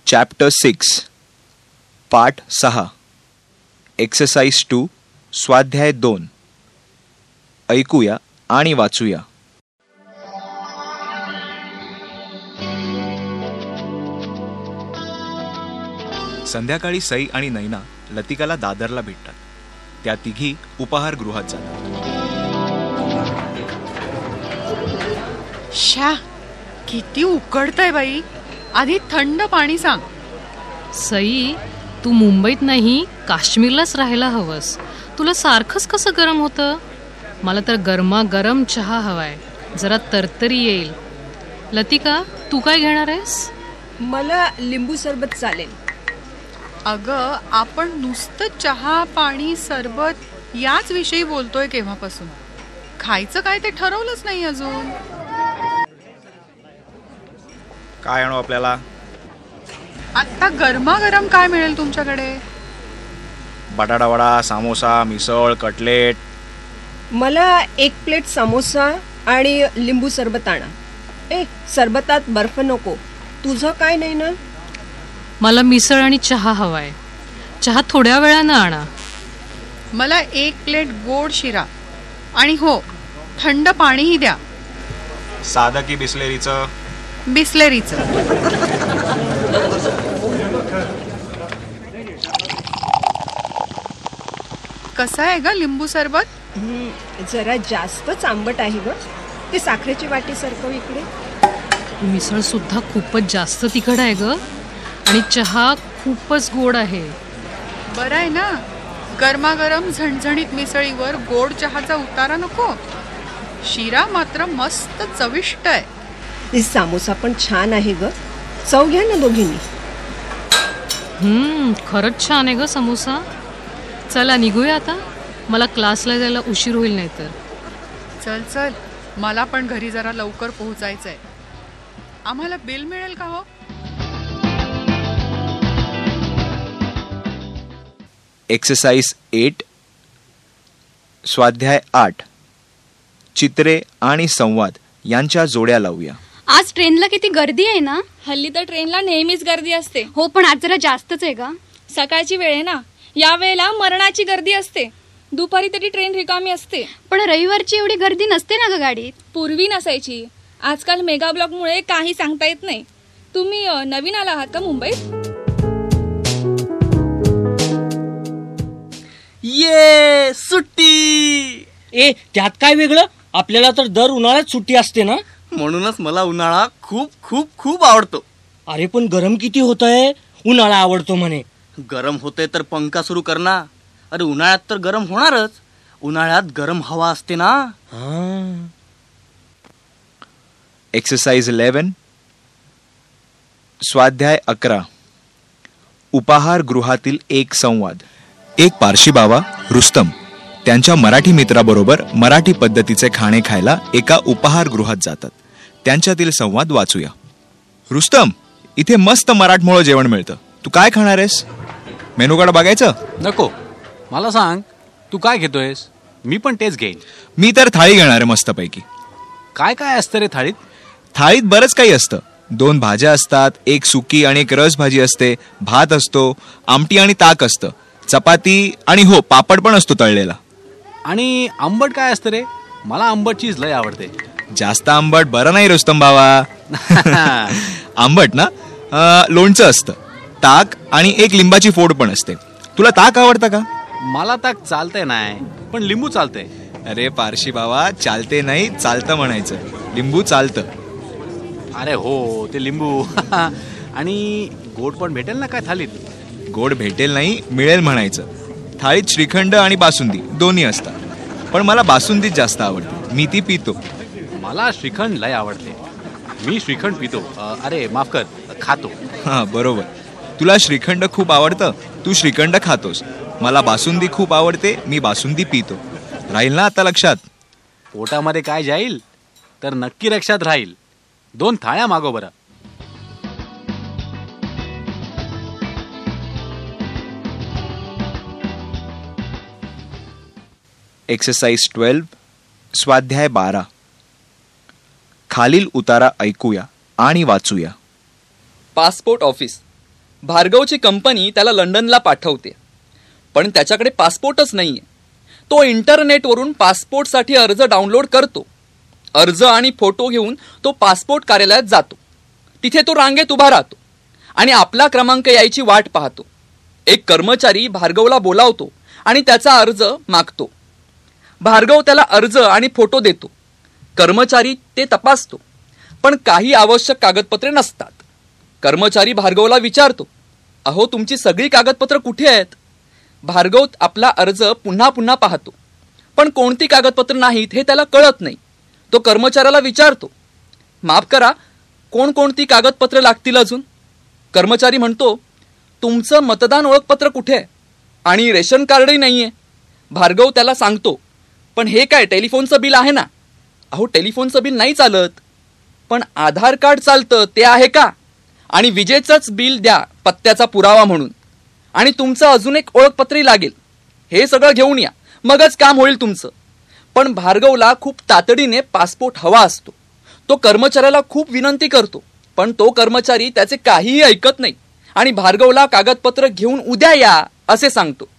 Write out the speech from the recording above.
Chapter 6 पाठ 6 exercise 2 स्वाध्याय 2 ऐकूया आणि वाचूया. संध्याकाळी सई आणि नैना लतिकाला दादरला भेटतात. त्या तिघी उपाहारगृहात जातात. शा, किती उकडतंय बाई. आधी थंड पाणी सांग. सई, तू मुंबईत नाही काश्मीरलाच राहायला हवंस. तुला सारखंच कसं गरम होतं? मला तर गरमागरम चहा हवाय, जरा तरतरी येईल. लतिका, तू काय घेणार आहेस? मला लिंबू सरबत चालेल. अगं, आपण नुसतं चहा पाणी सरबत याच विषयी बोलतोय केव्हापासून. खायचं काय ते ठरवलंच नाही अजून. काय आणू आपल्याला? आता गरमागरम काय मिळेल तुमच्याकडे? बटाटा वडा, समोसा, मिसळ, कटलेट. मला 1 प्लेट समोसा आणि लिंबू सरबत आणा. सरबतात बर्फ नको. तुझं काय नाही ना? मला मिसळ आणि चहा हवाय. चहा थोड्या वेळानं आणा. मला 1 प्लेट गोड शिरा आणि हो, थंड पाणीही द्या. साधं की बिस्लेरीचं? बिस्लेरीचं. कसं आहे ग लिंबू सरबत? जरा जास्तच आंबट आहे ग. ते साखरेची वाटी सरकव इकडे. मिसळ सुद्धा खूपच जास्त तिखट आहे ग, आणि चहा खूपच गोड आहे. बरं आहे ना, गरमागरम झणझणीत मिसळीवर गोड चहाचा उतारा नको. शिरा मात्र मस्त चविष्ट आहे. समोसा पण छान आहे ग. चव घ्या ना दोघींनी. खरंच छान आहे ग समोसा. चला निघूया आता, मला क्लासला जायला उशीर होईल नाही तर. चल चल, मला पण घरी जरा लवकर पोहोचायचंय. आम्हाला बिल मिळेल का हो? एक्सरसाइज 8 स्वाध्याय 8 चित्रे आणि संवाद यांच्या जोड्या लावूया. आज ट्रेनला किती गर्दी आहे ना. हल्ली तर ट्रेनला नेहमीच गर्दी असते. हो, पण आज जरा जास्तच आहे का? सकाळची वेळ आहे ना, या वेळेला मरणाची गर्दी असते. दुपारी तरी ट्रेन रिकामी असते. पण रविवारची एवढी गर्दी नसते ना ग गाडीत. पूर्वी नसायची. आजकाल मेगा ब्लॉकमुळे काही सांगता येत नाही. तुम्ही नवीन आला आहात का मुंबईत? ये सुट्टी. त्यात काय वेगळं? आपल्याला तर दर उन्हाळ्यात सुट्टी असते ना. म्हणूनच मला उन्हाळा खूप खूप खूप आवडतो. अरे पण गरम किती होतंय. उन्हाळा आवडतो म्हणे. गरम होते तर पंखा सुरू कर ना. अरे उन्हाळ्यात तर गरम होणारच. उन्हाळ्यात गरम हवा असते ना. एक्सरसाइज 11 स्वाध्याय 11 उपाहारगृहातील एक संवाद. एक पारशी बाबा रुस्तम त्यांच्या मराठी मित्राबरोबर मराठी पद्धतीचे खाणे खायला एका उपाहारगृहात जातात. त्यांच्यातील संवाद वाचूया. रुस्तम, इथे मस्त मराठमोळं जेवण मिळतं. तू काय खाणार आहेस? मेनू कार्ड बघायचं? नको, मला सांग तू काय घेतोयस. मी पण तेच घेईन. मी तर थाळी घेणार आहे मस्तपैकी. काय काय असतं रे थाळीत? थाळीत बरंच काही असतं. 2 भाज्या असतात, 1 सुकी आणि 1 रस भाजी असते, भात असतो, आमटी आणि ताक असतं, चपाती आणि हो पापड पण असतो तळलेला. आणि आंबट काय असतं रे? मला आंबट चीज लय आवडते. जास्त आंबट बरं नाही रुस्तम बाबा. आंबट ना, लोणचं असतं, ताक आणि 1 लिंबाची फोड पण असते. तुला ताक आवडतं का? मला ताक चालतंय नाही, पण लिंबू चालतंय. अरे पारशी बाबा, चालते नाही चालतं म्हणायचं. लिंबू चालतं. अरे हो, ते लिंबू. आणि गोड पण भेटेल ना काय थालीत? गोड भेटेल नाही, मिळेल म्हणायचं. थाळीत श्रीखंड आणि बासुंदी दोन्ही असतात, पण मला बासुंदीच जास्त आवडते. मी ती पितो. मला श्रीखंड लय आवडते. मी श्रीखंड पितो. अरे माफ कर, खातो. हा बरोबर. तुला श्रीखंड खूप आवडतं, तू श्रीखंड खातोस. मला बासुंदी खूप आवडते, मी बासुंदी पितो. राहील ना आता लक्षात? पोटामध्ये काय जाईल तर नक्की लक्षात राहील. 2 थाळ्या मागव बरं. एक्सरसाइज 12 स्वाध्याय 12 खालील उतारा ऐकूया आणि वाचूया. Passport office. भार्गवची कंपनी त्याला लंडनला पाठवते, पण त्याच्याकडे पासपोर्टच नाहीये. तो इंटरनेटवरून पासपोर्टसाठी अर्ज डाउनलोड करतो. अर्ज आणि फोटो घेऊन तो पासपोर्ट कार्यालयात जातो. तिथे तो रांगेत उभा राहतो आणि आपला क्रमांक यायची वाट पाहतो. एक कर्मचारी भार्गवला बोलावतो आणि त्याचा अर्ज मागतो. भार्गव त्याला अर्ज आणि फोटो देतो. कर्मचारी ते तपासतो, पण काही आवश्यक कागदपत्रे नसतात. कर्मचारी भार्गवला विचारतो, अहो तुमची सगळी कागदपत्र कुठे आहेत? भार्गव आपला अर्ज पुन्हा पुन्हा पाहतो, पण कोणती कागदपत्र नाहीत हे त्याला कळत नाही. तो कर्मचाऱ्याला विचारतो, माफ करा, कोणकोणती कागदपत्र लागतील अजून? कर्मचारी म्हणतो, तुमचं मतदान ओळखपत्र कुठे आहे? आणि रेशन कार्डही नाहीये. भार्गव त्याला सांगतो, पण हे काय टेलिफोनचं बिल आहे ना? अहो टेलिफोनचं बिल नाही चालत, पण आधार कार्ड चालतं, ते आहे का? आणि विजेचंच बिल द्या पत्त्याचा पुरावा म्हणून. आणि तुमचं अजून एक ओळखपत्रही लागेल. हे सगळं घेऊन या, मगच काम होईल तुमचं. पण भार्गवला खूप तातडीने पासपोर्ट हवा असतो. तो कर्मचाऱ्याला खूप विनंती करतो, पण तो कर्मचारी त्याचे काहीही ऐकत नाही आणि भार्गवला कागदपत्र घेऊन उद्या या असे सांगतो.